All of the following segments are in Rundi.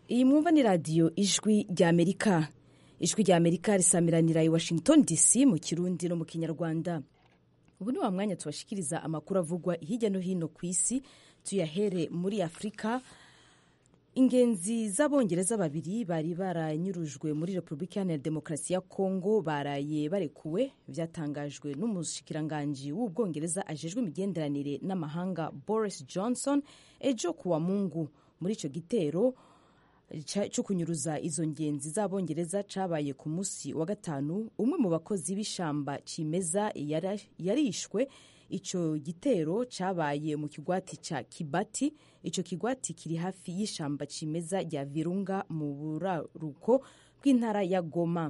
Iyi mwumva ni radiyo ijwi ry'Amerika. Ijwi ry'Amerika risamiranira i Washington DC mu Kirundi no mu Kinyarwanda. Ubu ni wa mwanya tubashikiriza amakuru avugwa hirya no hino ku isi, tuyahere muri Afurika. Ingenzi z'abongereza babiri bari baranyurujwe muri Repubulika Iharanira Demokarasi ya Kongo baraye barekuwe, byatangajwe n'umushikiranganji w'Ubwongereza ajejwe imigenderanire n'amahanga Boris Johnson ejo kuwa Mungu. Muri ico gitero cyo kunyuruza izo ngenzi z'abongereza cabaye ku musi wa gatanu, umwe mu bakozi b'ishamba cimeza yarishwe. Ico gitero cabaye mu kigwati ca Kibati. Ico kigwati kiri hafi y'ishamba cimeza rya Virunga mu buraruko bw'intara ya Goma.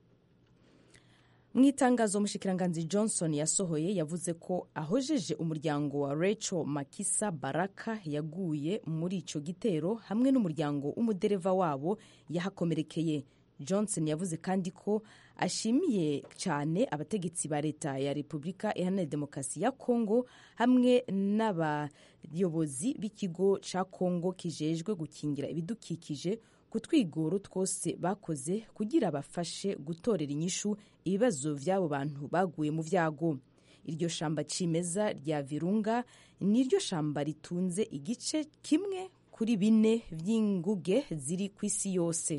Mwitangazo umushikiranganzi Johnson yasohoye yavuze ko ahojeje umuryango wa Rachel Makisa Baraka yaguye muri ico gitero hamwe n'umuryango w'umudereva wabo yahakomerekeye. Johnson yavuze kandi ko ashimiye cyane abategetsi ba leta ya Repubulika Iharanira Demokarasi ya Kongo hamwe n'abayobozi b'ikigo ca Kongo kijejwe gukingira ibidukikije ku twigoro twose bakoze kugira bafashe gutorera inyishu ibibazo vy'abo bantu baguye mu vyago. Iryo shamba cimeza rya Virunga niryo shamba ritunze igice kimwe kuri 4 vy'inguge ziri ku isi yose.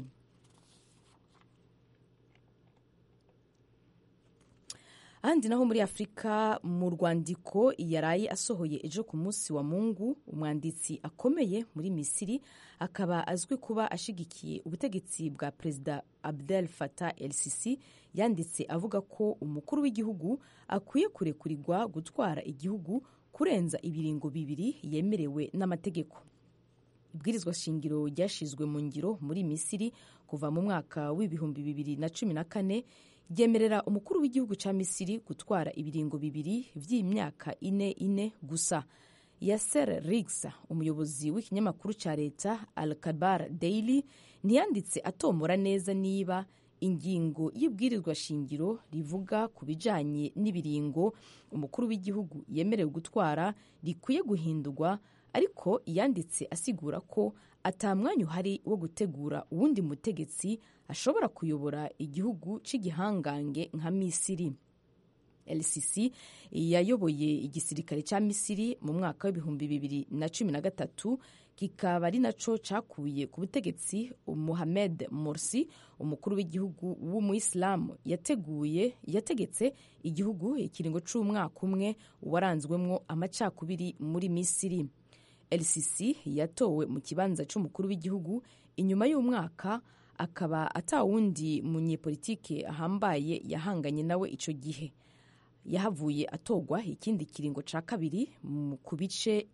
Ahandi naho muri Afurika, mu rwandiko yaraye asohoye ejo ku munsi wa Mungu, umwanditsi akomeye muri Misiri akaba azwi kuba ashigikiye ubutegetsi bwa Perezida Abdel Fattah el-Sisi yanditse avuga ko umukuru w'igihugu akwiye kurekurirwa gutwara igihugu kurenza ibiringo bibiri yemerewe n'amategeko. Ibwirizwa shingiro ryashizwe mu ngiro muri Misiri kuva mu mwaka w'ibihumbi 2014 ryemerera umukuru w'igihugu ca Misiri gutwara ibiringo bibiri vy'imyaka ine gusa. Yasser Riggs, umuyobozi w'ikinyamakuru ca leta Al-Kabar Daily, ntiyanditse atomora neza niba ingingo y'ibwirizwa shingiro rivuga ku bijanye n'ibiringo umukuru w'igihugu yemerewe gutwara rikwiye guhindurwa, ariko yanditse asigura ko atamwanya uhari wo gutegura uwundi mutegetsi ashobora kuyobora igihugu c'igihangange nka Misiri. El-Sisi yayoboye igisirikare ca Misiri mu mwaka w'ibihumbi 2013, kikaba ari naco cakuye ku butegetsi Mohamed Morsi, umukuru w'igihugu w'umuyisilamu yategetse igihugu ikiringo c'umwaka umwe waranzwemwo amacakubiri muri Misiri. El-Sisi yatowe mu kibanza c'umukuru w'igihugu inyuma y'umwaka, akaba atawundi munyepolitike ahambaye yahanganye nawe ico gihe. Yahavuye atogwa ikindi kiringo ca kabiri ku bice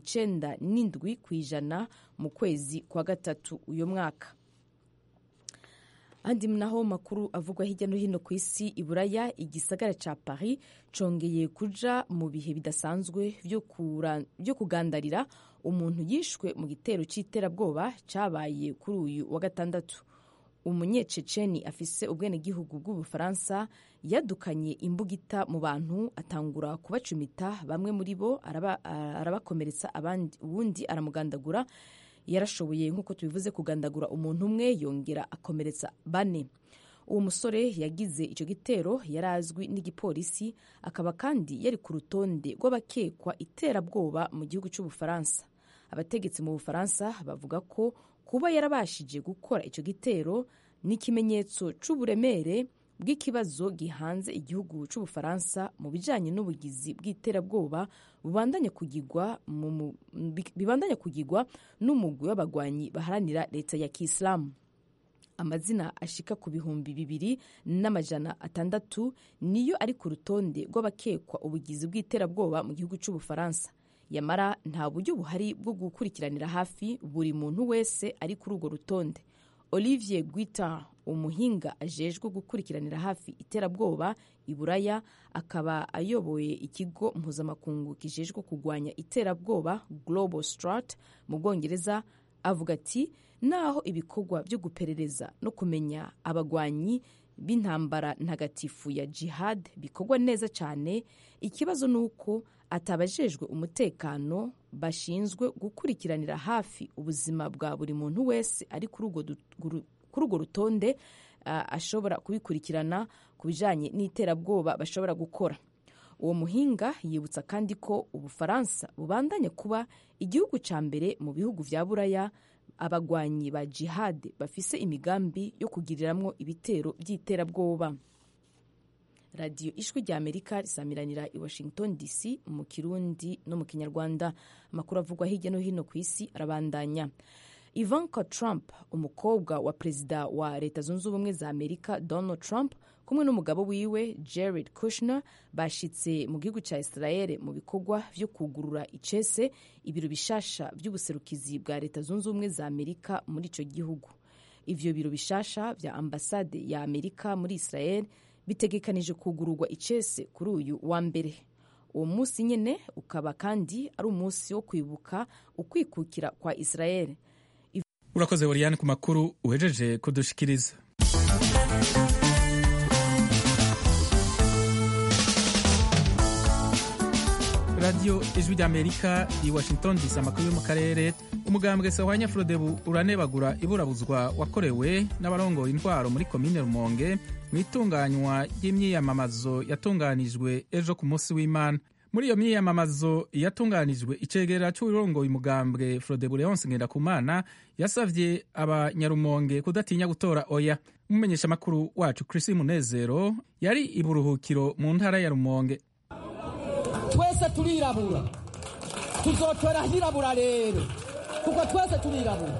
97% mu kwezi kwa gatatu uyo mwaka. Andi naho makuru avugwa hirya no hino ku isi, i Buraya igisagara ca Paris congeye kuja mu bihe bidasanzwe vyo kugandarira umuntu yishwe mu gitero c'iterabwoba cabaye kuri uyu wa gatandatu. Umunyececeni afise ubwenegihugu bw'Ubufaransa yadukanye imbugita mu bantu atangura kubacumita, bamwe muri bo arabakomeretsa, uwundi aramugandagura. Yarashoboye nk'uko tubivuze kugandagura umuntu umwe, yongera akomeretsa 4. Uwo musore yagize ico gitero yarazwi n'igipolisi, akaba kandi yari ku rutonde rw'abakekwa iterabwoba mu gihugu c'Ubufaransa. Abategetsi mu Bufaransa bavuga ko kuba yarabashije gukora ico gitero ni ikimenyetso c'uburemere bw'ikibazo gihanze igihugu c'Ubufaransa mu bijanye n'ubugizi bw'iterabwoba bibandanya kugirwa n'umugwi w'abagwanyi baharanira leta ya Kiislamu. Amazina ashika ku 2,600 niyo ari ku rutonde rw'abakekwa ubugizi bw'iterabwoba mu gihugu c'Ubufaransa. Yamara nta buryo buhari bwo gukurikiranira hafi buri muntu wese ari kuri urwo rutonde. Olivier Guittard, umuhinga ajejwe gukurikiranira hafi iterabwoba i Buraya, akaba ayoboye ikigo mpuzamakungu kijejwe kugwanya iterabwoba Global Strat mu Bwongereza, avuga ati naho ibikorwa byo guperereza no kumenya abagwanyi b'intambara ntagatifu ya jihad bikorwa neza cyane. Ikibazo ni uko atabajejwe umutekano bashinzwe gukurikiranira hafi ubuzima bwa buri muntu wese ari kuri urwo rutonde ashobora kubikurikirana ku bijyanye n'iterabwoba bashobora gukora. Uwo muhinga yibutsa kandi ko Ubufaransa bubandanya kuba igihugu cya mbere mu bihugu vya Buraya abagwanyi ba jihad bafise imigambi yo kugiriramwo ibitero by'iterabwoba. Radio Ijwi rya Amerika risamiranira i Washington DC mu Kirundi no mu Kinyarwanda. Amakuru avugwa hirya no hino ku isi arabandanya. Ivanka Trump, umukobwa wa perezida wa Leta Zunze Ubumwe za Amerika Donald Trump, kumwe n'umugabo wiwe Jared Kushner bashitse mu gihugu ca Israel mu bikorwa vyo kugurura icese ibiro bishasha vy'ubuserukizi bwa Leta Zunze Ubumwe za Amerika muri ico gihugu. Ivyo biro bishasha vya ambasade ya Amerika muri Israel bitegekanije kugururwa icese kuri uyu wa mbere. Uwo munsi nyene ukaba kandi ari umunsi wo kwibuka ukwikukira kwa Israel. Urakoze Oriane ku makuru uhejeje kudushikiriza. Radio Ijwi ry'Amerika i Washington DC. Amakuru yo mu karere. Umugambwe Sahwanya Frodebu uranebagura iburabuzwa wakorewe n'abarongoye intwaro muri komine Rumonge mu itunganywa ry'imyiyamamazo yatunganijwe ejo ku munsi w'Imana. Muri iyo myiyamamazo yatunganijwe, icegera c'urongoye umugambwe Frodebu Leonce Ngendakumana yasavye abanyarumonge kudatinya gutora oya. Umumenyesha makuru wacu Chris Munezero yari iburuhukiro mu ntara ya Rumonge. Twese turirabura, tuzotora hirabura rero, kuko twese turirabura.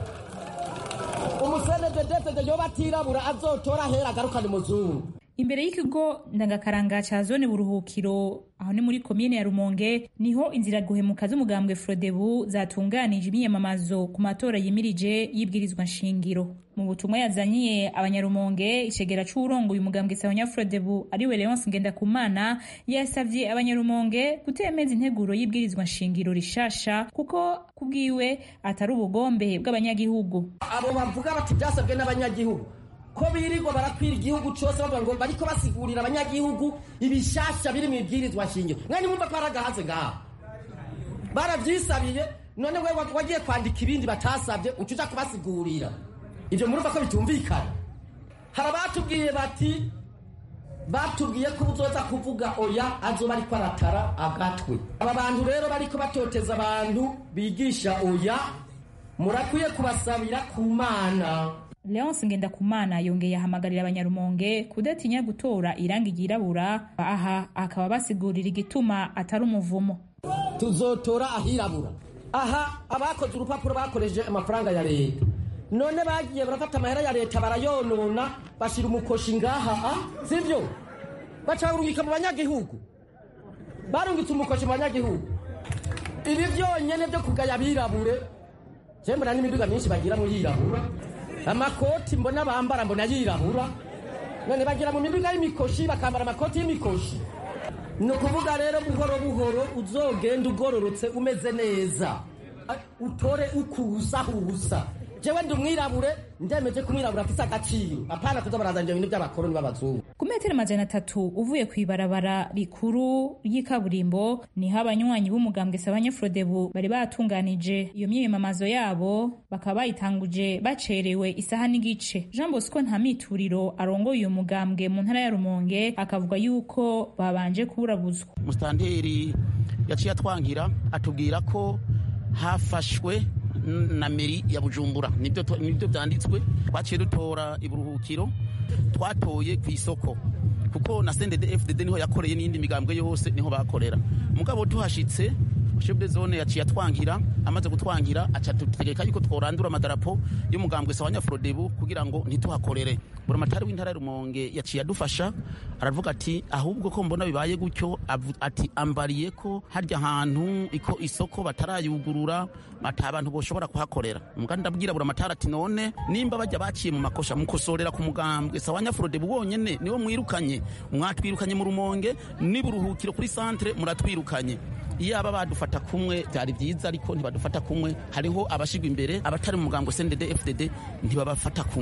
Umusene dedete yoba atirabura azotora hera agarukane muzungu. Imbere y'ikigo ndangakaranga ca zone Buruhukiro aho ni muri komine ya Rumonge niho inzira guhemuka z'umugambwe Frodebu zatunganije imyiyamamazo ku matora yimirije y'ibwirizwa nshingiro. Mu butumwa yazanyiye abanyarumonge, icegera c'urongoye umugambwe Sahwanya Frodebu ariwe Leonce Ngendakumana yasavye abanyarumonge gutemeza integuro y'ibwirizwa nshingiro rishasha kuko kubwiwe atari ubugombe bw'abanyagihugu. Abo bavuga bati byasabwe n'abanyagihugu ko birirwa barakwira igihugu cyose bavuga ngo bariko basigurira abanyagihugu ibishasha biri mu ibwirizwa nshingiro. Mwani mumva ko aragahaze ngaho baravyisabiye, none we wagiye kwandika ibindi batasabye ucuja kubasigurira. Ivyo murumva ko bitumvikana. Hari abatubwiye bati batubwiye ko uzoza kuvuga oya azoba ariko aratara agatwe. Aba bantu rero bariko batoteza abantu bigisha oya, murakwiye kubasabira ku Mana. Leonce Ngendakumana yongeye ahamagarira abanyarumonge kudatinya gutora irangi ryirabura, aha akaba basigurira igituma atari umuvumo. Tuzotora ahirabura. Aha abakoze urupapuro bakoreje amafaranga ya leta, none bagiye barafata amahera ya leta barayonona bashira umukoshi ngaha, sivyo? Bacarungika mu banyagihugu, barungitse umukoshi mu banyagihugu. Ibi byonyene byo kugaya birabure, jembona n'imiduga myinshi bagira mu yirabura, amakoti mbona bambara mbona yirabura, none bagira mu miduga y'imikoshi bakambara amakoti y'imikoshi. No kuvuga rero buhoro buhoro uzogenda ugororotse umeze neza, utore ukusa husa. Jewe ndumwirabure ndemeje kumwirabura afise agaciro, apana kuzobarazanje ibintu by'abakoroni b'abazungu. Ku metero 300 uvuye kwibarabara rikuru ry'ikaburimbo niho abanywanyi b'umugambwe Sahwanya Frodebu bari batunganije iyo myiyamamazo yabo, bakaba bayitanguje bacerewe isaha n'igice. Jean Bosco Ntamituriro arongoye uyu mugambwe mu ntara ya Rumonge akavuga yuko babanje kuburabuzwa. Mustanteri yaciye atwangira atubwira ko hafashwe na meri ya Bujumbura, nibyo byanditswe. Twaciye dutora iburuhukiro, twatoye ku isoko kuko na CNDD-FDD niho yakoreye n'indi migambwe yose niho bakorera. Mugabo tuhashitse chef de zone yaciye atwangira, amaze gutwangira aca tutegeka yuko tworandura amadarapo y'umugambwe Sahwanya Frodebu kugira ngo ntituhakorere. Buramatari w'intara Rumonge yaciye adufasha, aravuga ati ahubwo ko mbona bibaye gutyo, ati ambariye ko harya hantu iko isoko batarayugurura abantu boshobora kuhakorera. Umuganda ndabwira Buramatari ati none nimba bajya baciye mu makosha mukosorera ku mugambwe Sahwanya Frodebu wonyene niwo mwirukanye, mwatwirukanye mu Rumonge niburuhukiro kuri centre muratwirukanye. Iyo aba badufata kumwe byari byiza, ariko ntibadufata kumwe. Hariho abashigwa imbere, abatari mu mugambo CNDD-FDD ntibabafata kumwe.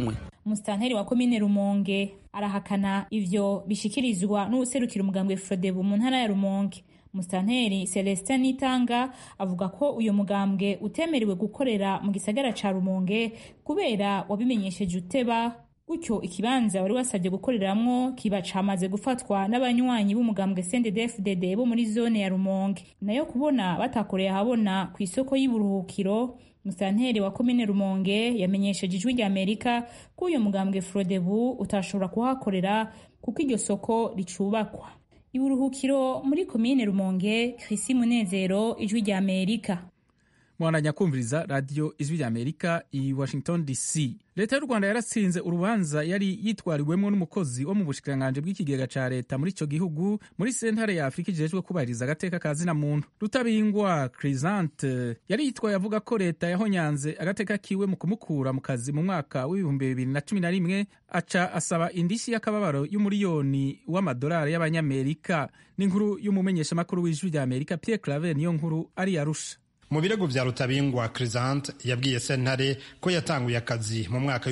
umusitanteri wa komine Rumonge arahakana ivyo bishikirizwa n'uwuserukira umugambwe Frodebu mu ntara ya Rumonge. Musitanteri Celestin Nitanga avuga ko uyo mugambwe utemerewe gukorera mu gisagara ca Rumonge kubera wabimenyesheje uteba, gutyo ikibanza wari wasabye gukoreramwo kiba camaze gufatwa n'abanywanyi b'umugambwe CNDD-FDD bo muri zone ya Rumonge. Nayo kubona batakoreye ahabona ku isoko y'Iburuhukiro, musitanteri wa komine Rumonge yamenyesheje Ijwi ry'Amerika ko uyo mugambwe Frodebu utashobora kuhakorera kuko iryo soko ricubakwa. Iburuhukiro muri komine Rumonge, Chrissy Munezero, Ijwi ry'Amerika. Mwananya kumviriza radio Ijwi ry'Amerika i Washington DC. Leta y'u Rwanda yaratsinze urubanza yari yitwariwemwo n'umukozi wo mu bushikiranganje bw'ikigega ca leta muri ico gihugu muri sentare ya Afrika ijejwe kubahiriza agateka ka zina muntu. Rutabingwa Crisante yari yitwaye avuga ko leta yahonyanze agateka kiwe mu kumukura mu kazi mu mwaka w'2011 aca asaba indishi y'akababaro y'umuriyoni w'amadolari y'abanyamerika. N'inkuru y'umumenyesha makuru w'Ijwi ry'Amerika Pierre Claver niyo nkuru ari Arusha. Mu birego vya Rutabingwa Crisante yabwiye sentare ko yatanguye akazi mu mwaka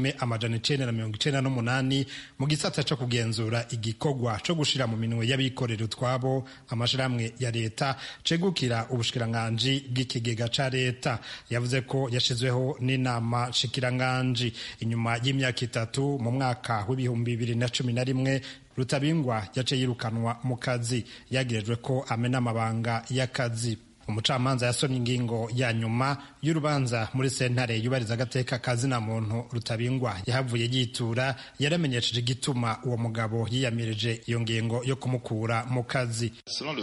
w'1998 mu gisata co kugenzura igikorwa co gushira mu minwe y'abikorera utwabo amashirahamwe ya leta cegukira ubushikiranganji bw'ikigega ca leta. Yavuze ko yashizweho n'inama shikiranganji inyuma y'imyaka 3 mu mwaka w'2011. Rutabingwa yace yirukanwa mu kazi yagirijwe ko amena amabanga y'akazi. Umucamanza yasomye ingingo ya nyuma y'urubanza muri sentare yubariza agateka kazina muntu. Rutabingwa yahavuye yitura yaramenyesheje igituma uwo mugabo yiyamirije iyo ngingo yo kumukura mu kazi.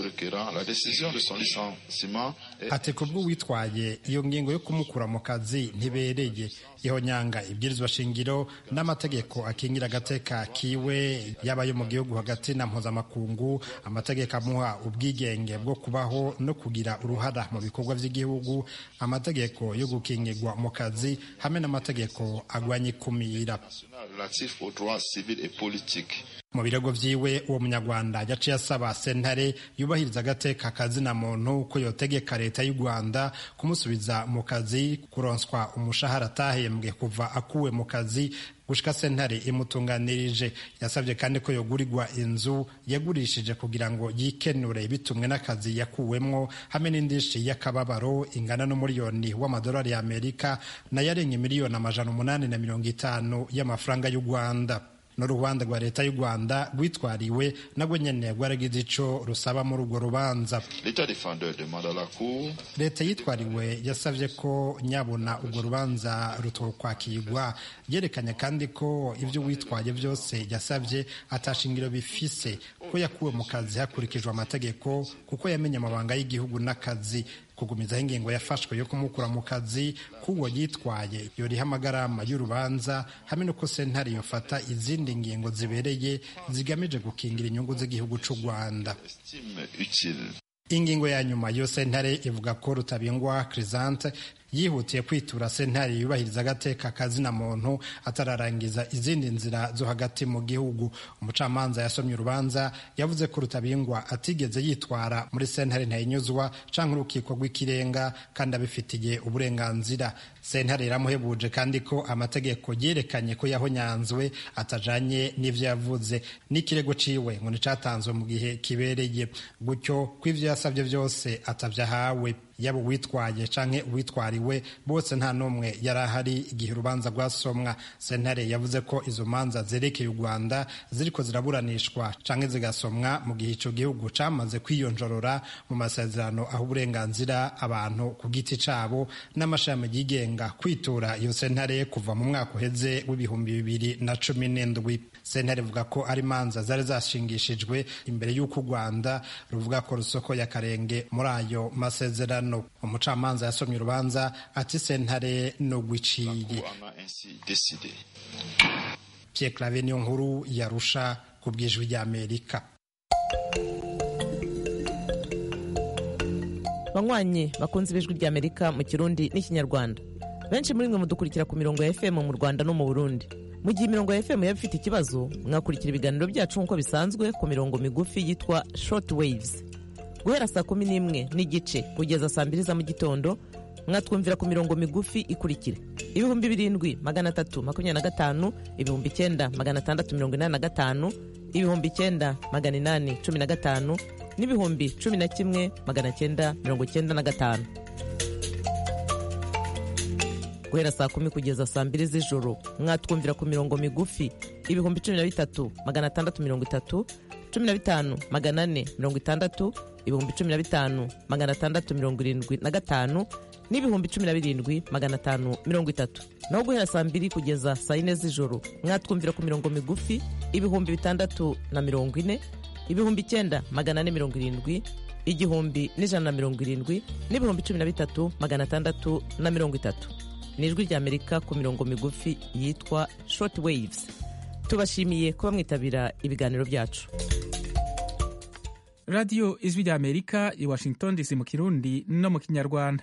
Ati kubwo witwaye iyo ngingo yo kumukura mu kazi ntibereye, ihonyanga ibwirizwa shingiro n'amategeko akingira agateka kiwe yaba yo mu gihugu hagati na mpuzamakungu, amategeko amuha ubwigenge bwo kubaho no kugira uruhara mu bikorwa vy'igihugu, amategeko yo gukingirwa mu kazi hamwe n'amategeko agwanya ikumira. Mu birego vyiwe uwo munyarwanda yaciye asaba sentare yubahiriza agateka kazina muntu ko yotegeka leta y'u Rwanda kumusubiza mu kazi, kuronswa umushahara atahembwe kuva akuwe mu kazi gushika sentare imutunganirije. Yasabye kandi ko yogurirwa inzu yagurishije kugira ngo yikenure bitumwe n'akazi yakuwemwo hamwe n'indishi y'akababaro ingana n'umuriyoni w'amadolari y'Amerika na yarenga miliyoni 850 y'amafaranga y'u Rwanda. N'uruhande rwa leta y'u Rwanda rwitwariwe nagwe nyene rwaragize ico rusaba muri urwo rubanza. Leta yitwariwe yasavye ko nyabona urwo rubanza rutokwakirwa, yerekanye kandi ko ivyo witwaye vyose yasavye atashingiro bifise, ko yakuwe mu kazi hakurikijwe amategeko kuko yamenye amabanga y'igihugu n'akazi. Kugumizaho ingingo yafashwe yo kumukura mu kazi kuwo yitwaye yoriha amagarama y'urubanza hamwe no ko sentare yofata izindi ngingo zibereye zigamije gukingira inyungu z'igihugu c'u Rwanda. Ingingo ya nyuma yo sentare ivuga ko Rutabingwa Crisante yihutiye kwitura sentare yubahiriza agateka kazina muntu atararangiza izindi nzira zo hagati mu gihugu. Umucamanza yasomye urubanza yavuze ko Rutabingwa atigeze yitwara muri sentare ntayinyuzwa canke urukiko rw'ikirenga kandi abifitiye uburenganzira. Sentare iramuhebuje kandi ko amategeko yerekanye ko yahonyanzwe atajanye n'ivyo yavuze, n'ikirego ciwe ngo nicatanzwe mu gihe kibereye, gutyo ko ivyo yasavye vyose atavyahawe. Yaba uwitwaye canke uwitwariwe bose nta numwe yari ahari igihe urubanza rwasomwa. Sentare yavuze ko izo manza zerekeye u Rwanda ziriko ziraburanishwa canke zigasomwa mu gihe ico gihugu camaze kwiyonjorora mu masezerano aho uburenganzira abantu ku giti cabo n'amashami yigenga kwitura iyo sentare kuva mu mwaka uheze w'2017. Sentare ivuga ko ari manza zari zashingishijwe imbere y'uko u Rwanda ruvuga ko rusoko ya karenge muri ayo masezerano. Umucamanza yasomye urubanza ati sentare no gwiciye. Pierre Claver niyo nkuru yarusha ku bw'Ijwi ry'Amerika. Banywanyi bakunze b'Ijwi ry'Amerika mu Kirundi n'Ikinyarwanda, benshi muri mwe mudukurikira ku mirongo ya FM mu Rwanda no mu Burundi. Mu gihe imirongo ya FM yaba ifite ikibazo, mwakurikira ibiganiro byacu nk'uko bisanzwe ku mirongo migufi yitwa short waves. Guhera saa 11 n'igice kugeza saa 2 za mu gitondo mwatwumvira ku mirongo migufi ikurikira ibihumbi 7,325, ibihumbi 9,685, ibihumbi 9,815 n'ibihumbi 11,995. Guhera saa 10 kugeza saa 2 z'ijoro mwatwumvira ku mirongo migufi ibihumbi 13,630, 15,460, ibihumbi 15,675 n'ibihumbi 17,530. Naho guhera saa 2 kugeza saa 4 z'ijoro mwatwumvira ku mirongo migufi ibihumbi 640, ibihumbi 9,470, igihumbi 170 n'ibihumbi 13,630. Ni ijwi ry'Amerika ku mirongo migufi yitwa short waves. Tubashimiye kuba mwitabira ibiganiro byacu. Radio Ijwi ry'Amerika i Washington DC mu Kirundi no mu Kinyarwanda.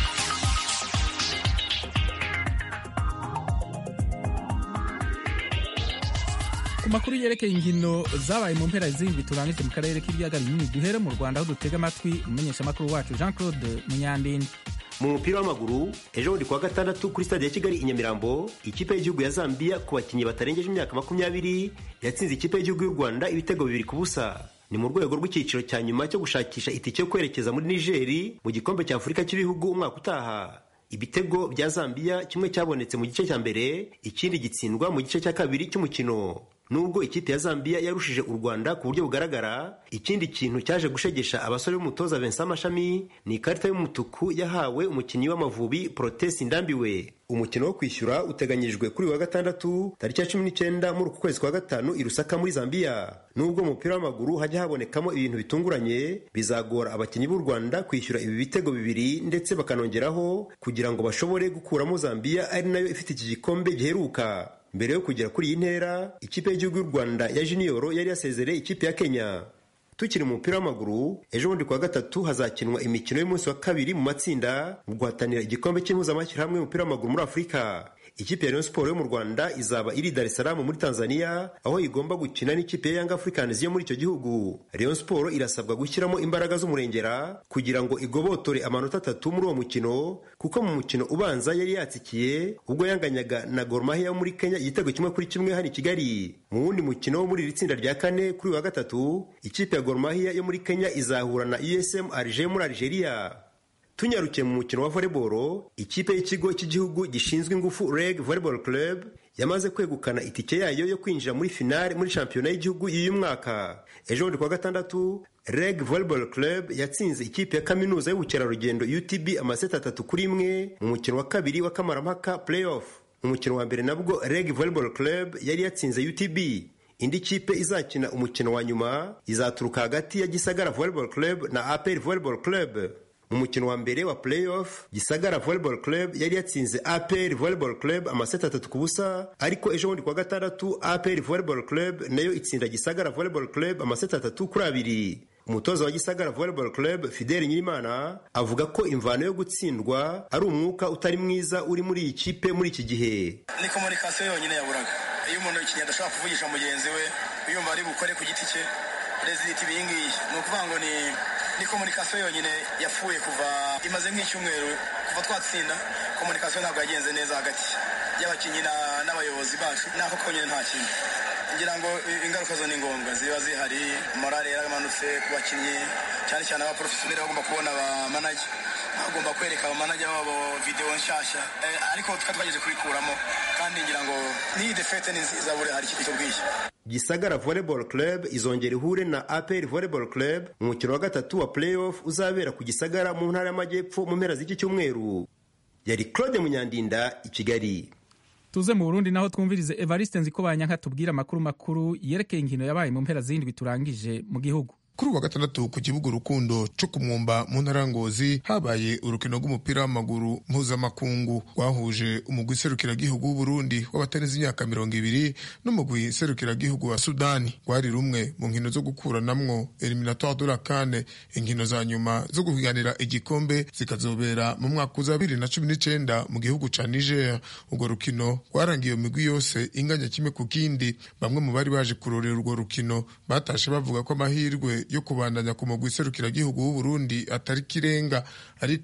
Ku makuru yerekeye inkino zabaye mu mpera z'indwi turangije mu karere k'ibiyaga binini, duhere mu Rwanda aho dutega amatwi umumenyeshamakuru wacu Jean Claude Munyandinda. Mu mupira w'amaguru ejo bundi kuwa gatandatu kuri stade ya Kigali i Nyamirambo, ikipe y'igihugu ya Zambia ku bakinnyi batarengeje imyaka 20 yatsinze ikipe y'igihugu y'u Rwanda ibitego 2-0. Ni mu rwego rw'icyiciro cya nyuma cyo gushakisha itike yo kwerekeza muri Niger mu gikombe cya Afurika cy'ibihugu umwaka utaha. Ibitego bya Zambia kimwe cyabonetse mu gice cya mbere, ikindi gitsindwa mu gice cya kabiri cy'umukino. Nubwo ikipe ya Zambia yarushije u Rwanda ku buryo bugaragara, ikindi kintu cyaje gushegesha abasore b'umutoza Vincent Mashami ni ikarita y'umutuku yahawe umukinnyi w'Amavubi Protesi Ndambiwe. Umukino wo kwishyura uteganyijwe kuri wa gatandatu tariki ya 19 muri uku kwezi kwa gatanu i Lusaka muri Zambia. Nubwo mu mupira w'amaguru hajya habonekamo ibintu bitunguranye, bizagora abakinnyi b'u Rwanda kwishyura ibi bitego 2 ndetse bakanongeraho kugira ngo bashobore gukuramo Zambia ari nayo ifite iki gikombe giheruka. Mbere yo kugera kuri iyi ntera, ikipe y'igihugu y'u Rwanda ya junior yari yasezereye ikipe ya Kenya. Tukiri mu mupira w'amaguru, ejo bundi kuwa gatatu hazakinwa imikino y'umunsi wa kabiri mu matsinda mu guhatanira igikombe cy'impuzamashyirahamwe y'umupira w'amaguru muri Afurika. Ikipe ya Rayon Sport yo mu Rwanda izaba iri Dar es Salaam muri Tanzania, aho igomba gukina n'ikipe ya Young Africans yo muri icyo gihugu. Rayon Sport irasabwa gushyiramo imbaraga z'umurengera kugira ngo igobotore amanota 3 muri uwo mukino, kuko mu mukino ubanza yari yatsikiye ubwo yanganyaga na Gor Mahia yo muri Kenya igitego 1-1 hano i Kigali. Mu wundi mukino wo muri iri tsinda rya kane kuri wa gatatu, ikipe ya Gor Mahia yo muri Kenya izahura na USM Alger muri Algeria. Tunyarukiye mu mukino wa volleyball, ikipe y'ikigo cy'igihugu gishinzwe ingufu REG Volleyball Club yamaze kwegukana itike yayo yo kwinjira muri finale muri shampiyona y'igihugu y'uyu mwaka. Ejo bundi kuwa gatandatu, REG Volleyball Club yatsinze ikipe ya kaminuza y'ubukerarugendo UTB amaseti 3-1 mu mukino wa kabiri wa kamarampaka playoff. Mu mukino wa mbere nabwo REG Volleyball Club yari yatsinze UTB. Indi kipe izakina umukino wa nyuma izaturuka hagati ya Gisagara Volleyball Club na APR Volleyball Club. Mu mukino wa mbere wa playoff, Gisagara Volleyball Club yari yatsinze APR Volleyball Club amaseti 3-0, ariko ejo bundi kuwa gatandatu APR Volleyball Club nayo itsinda Gisagara Volleyball Club amaseti 3-2. Umutoza wa Gisagara Volleyball Club Fidel Nyirimana avuga ko imvano yo gutsindwa ari umwuka utari mwiza uri muri iyi kipe muri iki gihe. Ni communication yonyine yaburaga. Iyo umuntu ikinya adashaka kuvugisha mugenzi we, uyumva ari bukore ku giti cye, result ibingiye. Ni ukuvuga ngo ni communication yonyine yapfuye kuva imaze nk'icyumweru kuva twatsinda. Communication ntabwo yagenze neza hagati y'abakinnyi n'abayobozi bacu, nako konyine nta kintu. Ngira ngo ingaruka zo ni ngombwa ziba zihari, morale yaramanutse ku bakinnyi, cyane cyane aba professionnel bagomba kubona aba manager, bagomba kwereka aba manager babo video nshasha, ariko twagerageje kubikuramo, kandi ngira ngo ni defete ni nziza buri hari icyo bwiye. Gisagara Volleyball Club izongera ihure na APR Volleyball Club mu mukino wa gatatu wa playoff uzabera ku Gisagara mu ntara y'Amajyepfo mu mpera z'iki cyumweru. Yari Claude Munyandinda i Kigali. Tuze mu Burundi naho twumvirize Evariste Nzikobanyanka tubwira makuru yerekeye inkino yabaye mu mpera z'indwi turangije mu gihugu. Kuri wa gatandatu ku kibuga Rukundo cyo kumwumba mu ntara Ngozi habaye urukino rw'umupira w'amaguru mpuzamakungu rwahuje umugwi serukiragihugu w'u Burundi w'abatareze imyaka 20 n'umugwi serukiragihugu wa Sudani. Rwari rumwe mu nkino zo gukuranamwo eliminatoire de la CAN, inkino za nyuma zo guhiganira igikombe zikazobera mu mwaka wa 2019 mu gihugu ca Niger. Urwo rukino rwarangiye imigwi yose inganya kimwe ku kindi. Bamwe mu bari baje kurorera urwo rukino batashe bavuga ko amahirwe yo kubandanya ku mugwi serukiragihugu w'u Burundi atari kirenga, ariko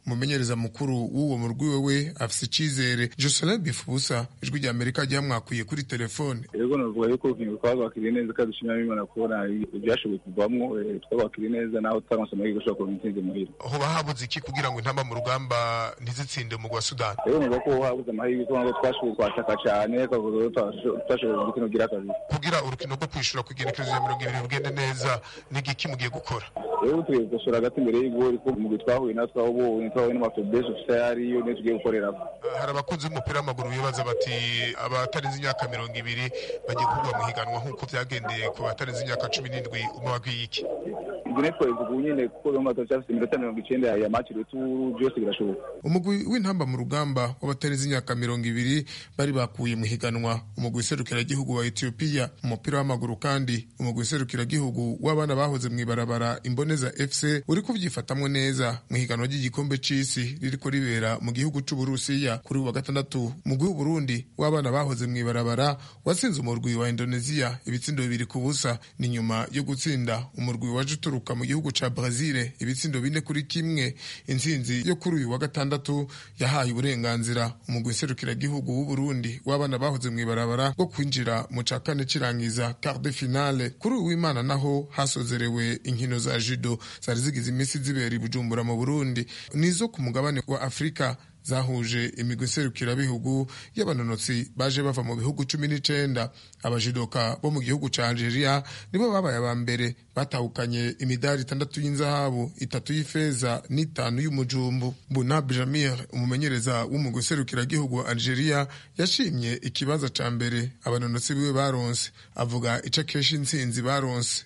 umumenyereza mukuru w'uwo murwi wewe afise icizere. Jocelyn Bifubusa, ijwi rya Amerika ryamwakuye kuri telefone. Yego navuga yuko twabakiriye neza kandi dushimira Imana kubona ibyashoboye kuvamwo, twabakiriye neza naho tutaronse amahirwe ashobora kuba intsinzi muhira. Hoba habuze iki kugira ngo intamba mu rugamba ntizitsinde mu rwa Sudani? Yego navuga ko habuze amahirwe kuko twashoboye kwataka cyane twashoboye gukina ugira akazi. Kugira urukino rwo kwishura kugenekerezo ya 20 rugende neza ni iki mugiye gukora? Yego twese hagati imbere y'igori ko mu gitwahuye natwe aho twahuye n'amafobesi ofisiyari yo tugiye gukorera. Hari abakunzi b'umupira w'amaguru bibaza bati abatarenze imyaka 20 bagiye kugwa mu higanwa nk'uko byagendeye ku batarenze imyaka 17. Umubagwiye iki? Ibyo twavuga nyine kuko bamwe batafite iminota 90 ya match retour byose birashoboka. Umugwi w'intamba mu rugamba w'abatarenze imyaka 20 bari bakuye mu higanwa umugwi serukiragihugu wa Ethiopia mu mupira w'amaguru, kandi umugwi serukiragihugu w'abana bahoze mu ibarabara Imboneza FC uri kuvyifatamwe neza mu higanwa ry'igikombe c'isi ririko ribera mu gihugu c'Uburusiya. Kuri wa gatandatu umugwi w'Uburundi w'abana bahoze mu ibarabara watsinze umurwi wa Indonesia ibitsindo 2-0 ni nyuma yo gutsinda umurwi waje uturuka mu gihugu ca Brazil ibitsindo 4-1. Intsinzi yo kuri uyu wa gatandatu yahaye uburenganzira umugwi serukiragihugu w'Uburundi w'abana bahoze mu ibarabara bwo kwinjira mu ca kane cirangiza quart de finale. Kuri uw'Imana naho hasozerewe inkino za judo zari zigize imisi zibera i Bujumbura mu Burundi, nizo ku mugabane wa Afrika zahuje imigwi serukirabihugu y'abanonotsi baje bava mu bihugu 19. Abajidoka bo mu gihugu ca Algeria nibo babaye aba mbere, batahukanye imidari 6 y'inzahabu, 3 y'ifeza n'5 y'umujumbu. Bunab Jamir, umumenyereza w'umugwi serukiragihugu wa Algeria, yashimye ikibanza ca mbere abanonotsi biwe baronse, avuga ica keshi intsinzi baronse.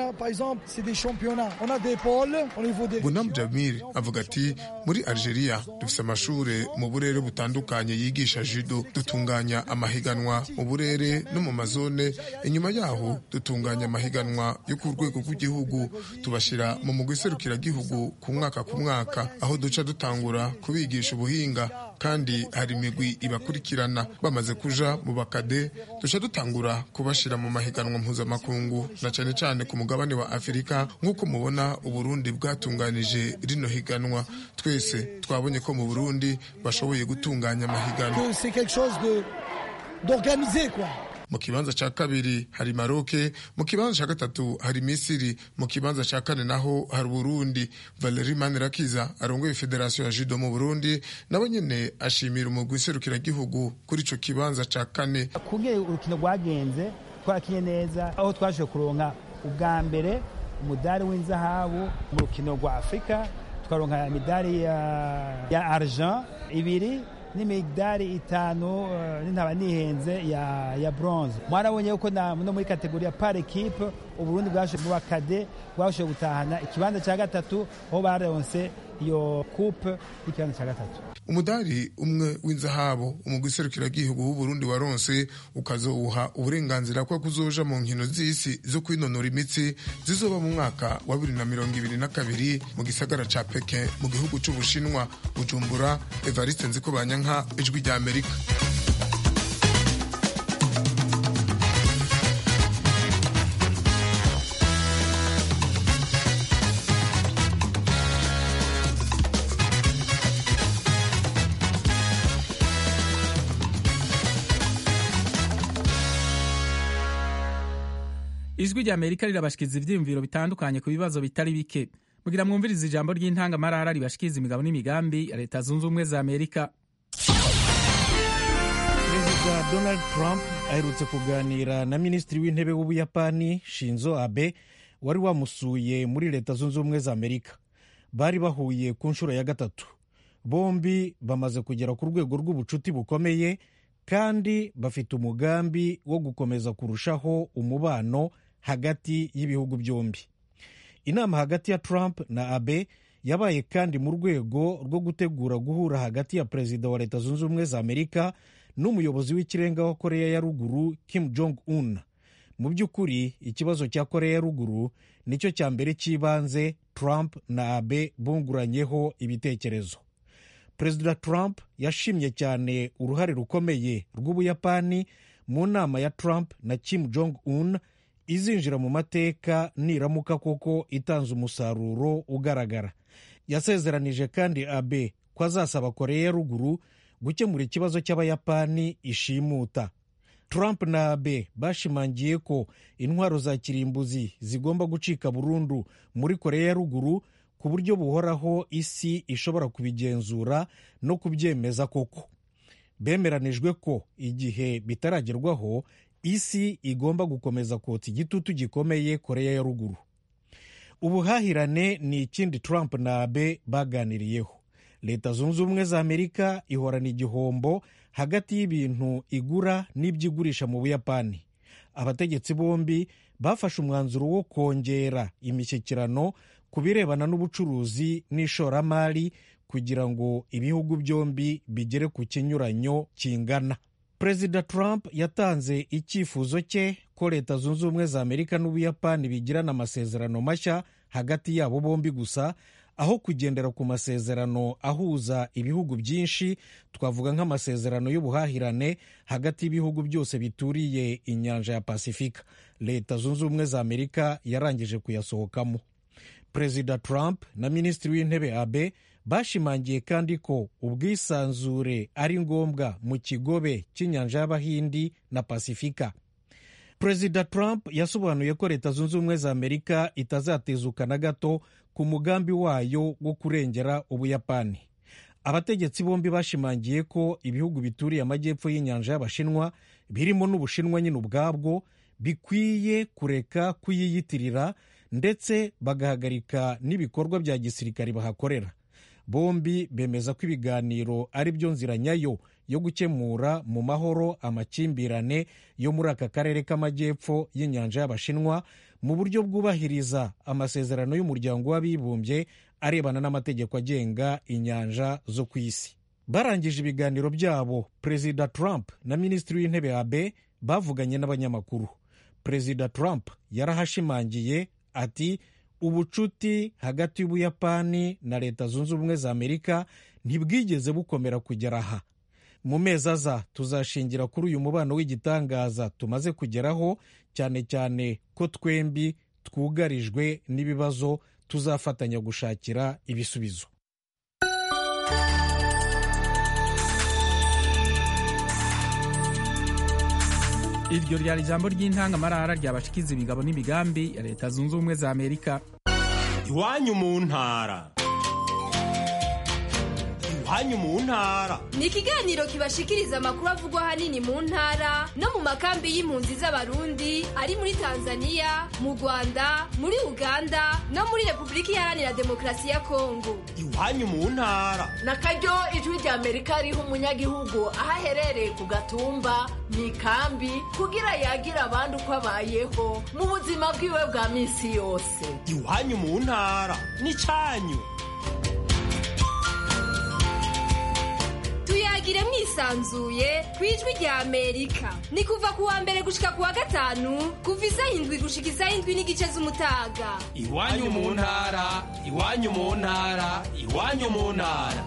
Bunab Jamir avuga ati muri Algeria dufise amashuri mu burere butandukanye yigisha judo, dutunganya amahiganwa mu burere no mu mazone. Inyuma yaho dutunganya amahiganwa yo ku rwego rw'igihugu, tubashira mu mugwi serukiragihugu ku mwaka aho duca dutangura kubigisha ubuhinga, kandi hari imigwi ibakurikirana. Bamaze kuja mu bakade duca dutangura kubashira mu mahiganwa mpuzamakungu na cane cane ku mugabane wa Afurika. Nk'uko mubona Uburundi bwatunganije rino higanwa, twese twabonye ko mu Burundi bashoboye gutunganya amahiganwa. Mu kibanza ca kabiri hari Maroc, mu kibanza ca gatatu hari Misiri, mu kibanza ca kane naho hari Burundi. Valerie Manirakiza arongoye Federation ya Judo mu Burundi nabo nyene ashimira umugwi serukiragihugu kuri ico kibanza ca kane. Kugira urukino rwagenze twarakinye neza, aho twaje kuronka ubwa mbere umudari w'inzahabu mu rukino rwa Afrika, twaronka imidari ya argent 2 n'imidari 5 n'intaba nihenze ya bronze. Mwarabonye yuko no muri kategori par equipe Uburundi bwashoboye mu bakade bwashoboye gutahana ikibanza ca gatatu, aho baronse iyo coupe y'ikibanza ca gatatu. Umudari umwe w'inzahabu umugwi serukiragihugu w'Uburundi waronse ukazowuha uburenganzira ko kuzoja mu nkino z'isi zo kwinonora imitsi zizoba mu mwaka wa 2022 mu gisagara ca Pekin mu gihugu c'Ubushinwa. Bujumbura, Evariste Nzikobanyanka, ijwi rya Amerika. Ijwi rya Amerika rirabashikiza ivyiyumviro bitandukanye ku bibazo bitari bike. Mugira mwumviriza ijambo ry'intangamarara ribashikiza imigabo n'imigambi ya Leta Zunze Ubumwe za Amerika. Perezida Donald Trump aherutse kuganira na Minisitiri w'Intebe w'Ubuyapani Shinzo Abe wari wamusuye muri Leta Zunze Ubumwe za Amerika. Bari bahuye ku nshuro ya gatatu. Bombi bamaze kugera ku rwego rw'ubucuti bukomeye, kandi bafite umugambi wo gukomeza kurushaho umubano hagati y'ibihugu byombi. Inama hagati ya Trump na Abe yabaye kandi mu rwego rwo gutegura guhura hagati ya Perezida wa Leta Zunze Ubumwe za Amerika n'umuyobozi w'ikirenga wa Korea ya Ruguru Kim Jong-un. Mu by'ukuri ikibazo cya Korea ya Ruguru nicyo cya mbere cy'ibanze Trump na Abe bunguranyeho ibitekerezo. Perezida Trump yashimye cyane uruhare rukomeye rw'Ubuyapani mu nama ya Trump na Kim Jong-un izinjira mu mateka niramuka koko itanze umusaruro ugaragara. yasezeranije kandi Abe ko azasaba Koreya ya ruguru gukemura ikibazo cy'Abayapani ishimuta. Trump na Abe bashimangiye ko intwaro za kirimbuzi zigomba gucika burundu muri Koreya ya ruguru ku buryo buhoraho isi ishobora kubigenzura no kubyemeza koko. Bemeranijwe ko igihe bitaragerwaho isi igomba gukomeza kotsa igitutu gikomeye Koreya ya ruguru. Ubuhahirane ni ikindi Trump na Abe baganiriyeho. Leta zunze ubumwe za Amerika ihorana igihombo hagati y'ibintu igura n'ibyigurisha mu Buyapani. Abategetsi bombi bafashe umwanzuro wo kongera imishyikirano ku birebana n'ubucuruzi n'ishoramari kugira ngo ibihugu byombi bigere ku kinyuranyo kingana. Perezida Trump yatanze icyifuzo cye ko Leta zunze ubumwe za Amerika n'Ubuyapani bigirana amasezerano mashya hagati yabo bombi gusa, aho kugendera ku masezerano ahuza ibihugu byinshi, twavuga nk'amasezerano y'ubuhahirane hagati y'ibihugu byose bituriye inyanja ya Pasifika. Leta zunze ubumwe za Amerika yarangije kuyasohokamo. Perezida Trump na Minisitiri w'Intebe Abe bashimangiye kandi ko ubwisanzure ari ngombwa mu kigobe cy'inyanja y'Abahindi na Pasifika. Perezida Trump yasobanuye ko Leta zunze ubumwe za Amerika itazatezuka na gato ku mugambi wayo wo kurengera Ubuyapani. Abategetsi bombi bashimangiye ko ibihugu bituriye amajyepfo y'inyanja y'Abashinwa, birimo n'Ubushinwa nyine ubwabwo, bikwiye kureka kuyiyitirira ndetse bagahagarika n'ibikorwa bya gisirikare bahakorera. Bombi bemeza ko ibiganiro ari byo nzira nyayo yo gukemura mu mahoro amakimbirane yo muri aka karere k'amajyepfo y'inyanja y'Abashinwa mu buryo bwubahiriza amasezerano y'umuryango w'abibumbye arebana n'amategeko agenga inyanja zo ku isi. Barangije ibiganiro byabo, Perezida Trump na Minisitiri w'Intebe Abe bavuganye n'abanyamakuru. Perezida Trump yarahashimangiye ati ubucuti hagati y'Ubuyapani na Leta zunze ubumwe za Amerika ntibwigeze bukomera kugera aha. Mu mezi aza tuzashingira kuri uyu mubano w'igitangaza tumaze kugeraho, cyane cyane ko twembi twugarijwe n'ibibazo tuzafatanya gushakira ibisubizo. Iryo ryari ijambo ry'intangamarara ryabashikiza imigabo n'imigambi ya Leta zunze ubumwe za Amerika. Iwanyu mu ntara. Iwanyu mu ntara ni ikiganiro kibashikiriza amakuru avugwa ahanini mu ntara no mu makambi y'impunzi z'Abarundi ari muri Tanzania, mu Rwanda, muri Uganda no muri Repubulika Iharanira Demokarasi ya Kongo. Iwanyu mu ntara nakaryo ijwi rya Amerika riha umunyagihugu aho aherereye ku gatumba mu ikambi kugira yagira abandi uko abayeho mu buzima bwiwe bwa minsi yose. Iwanyu mu ntara ni cyanyu. Tuyagire mwisanzuye kwijwi rya Amerika. Ni kuva kuwa mbere gushika kuwa gatanu kuva isaha 7 gushika isaha 7:30 z'umutaga. Iwanyu mu ntara, iwanyu mu ntara, iwanyu mu ntara.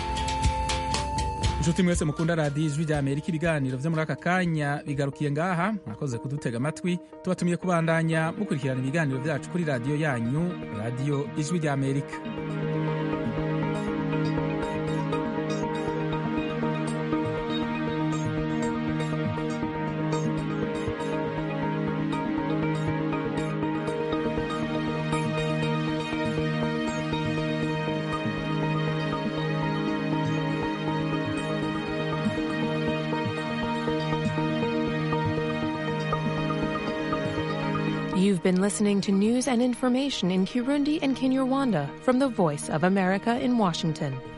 Nshuti mwese mukunda radiyo ijwi rya Amerika, ibiganiro vyo muri aka kanya bigarukiye ngaha. Mwakoze kudutega amatwi. Tubatumiye kubandanya mukurikirana ibiganiro vyacu kuri radiyo yanyu, radiyo ijwi rya Amerika. You've been listening to news and information in Kirundi and Kinyarwanda from the Voice of America in Washington.